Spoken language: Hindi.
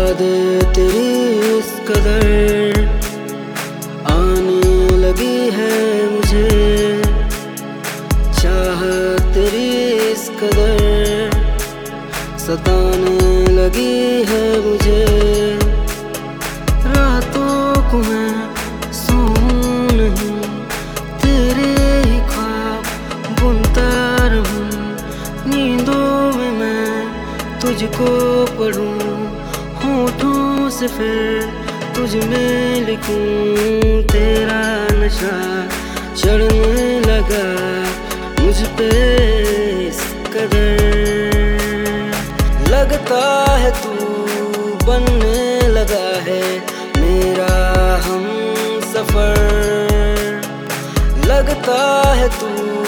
याद तेरी इस कदर आने लगी है मुझे, चाहत तेरी इस कदर सताने लगी है मुझे। रातों को मैं सोऊं नहीं, तेरे ही ख्वाब बुनता रहूं, नींदों में मैं तुझको पढ़ूं, होठों से फिर तुझ में लिखूं। तेरा नशा चढ़ने लगा मुझ पे इस कदर, लगता है तू बनने लगा है मेरा हम सफर, लगता है तू